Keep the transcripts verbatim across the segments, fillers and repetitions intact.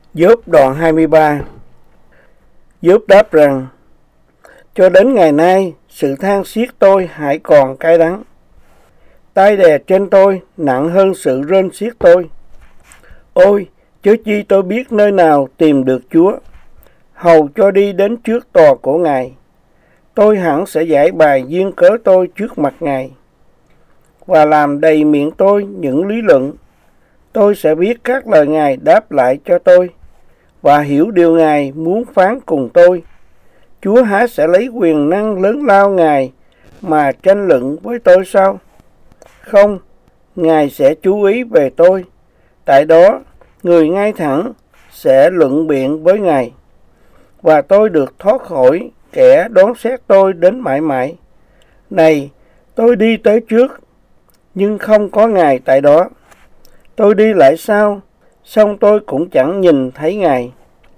Gióp đoạn hai mươi ba. Gióp đáp rằng: cho đến ngày nay, sự than xiết tôi hãy còn cay đắng. Tai đè trên tôi nặng hơn sự rên xiết tôi. Ôi, chớ chi tôi biết nơi nào tìm được Chúa, hầu cho đi đến trước tòa của Ngài. Tôi hẳn sẽ giải bài duyên cớ tôi trước mặt Ngài, và làm đầy miệng tôi những lý luận. Tôi sẽ biết các lời Ngài đáp lại cho tôi, và hiểu điều Ngài muốn phán cùng tôi. Chúa há sẽ lấy quyền năng lớn lao Ngài mà tranh luận với tôi sao? Không, Ngài sẽ chú ý về tôi. Tại đó, người ngay thẳng sẽ luận biện với Ngài, và tôi được thoát khỏi kẻ đoán xét tôi đến mãi mãi. Này, tôi đi tới trước, nhưng không có Ngài tại đó. Tôi đi lại sau, song tôi cũng chẳng nhìn thấy Ngài.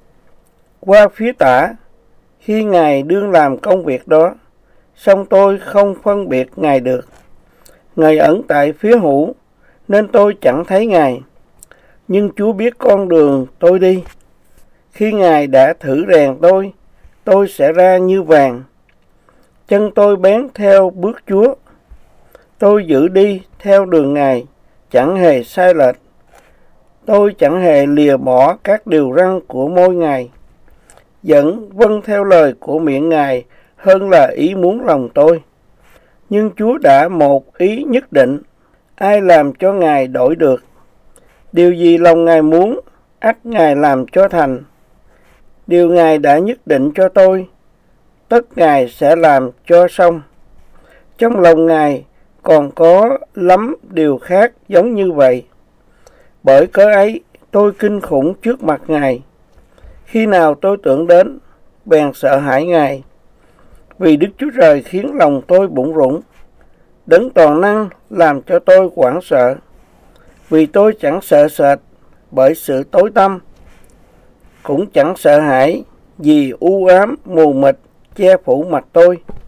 Qua phía tả, khi Ngài đương làm công việc đó, song tôi không phân biệt Ngài được. Ngài ẩn tại phía hữu, nên tôi chẳng thấy Ngài. Nhưng Chúa biết con đường tôi đi. Khi Ngài đã thử rèn tôi, tôi sẽ ra như vàng. Chân tôi bén theo bước Chúa. Tôi giữ đi theo đường Ngài, chẳng hề sai lệch. Tôi chẳng hề lìa bỏ các điều răn của môi Ngài. Vẫn vâng theo lời của miệng Ngài hơn là ý muốn lòng tôi. Nhưng Chúa đã một ý nhất định, ai làm cho Ngài đổi được? Điều gì lòng Ngài muốn, ắt Ngài làm cho thành. Điều Ngài đã nhất định cho tôi, tất Ngài sẽ làm cho xong. Trong lòng Ngài còn có lắm điều khác giống như vậy. Bởi cớ ấy, tôi kinh khủng trước mặt Ngài. Khi nào tôi tưởng đến, bèn sợ hãi Ngài. Vì Đức Chúa Trời khiến lòng tôi bủn rủn. Đấng toàn năng làm cho tôi hoảng sợ. Vì tôi chẳng sợ sệt bởi sự tối tăm, cũng chẳng sợ hãi vì u ám mù mịt che phủ mặt tôi.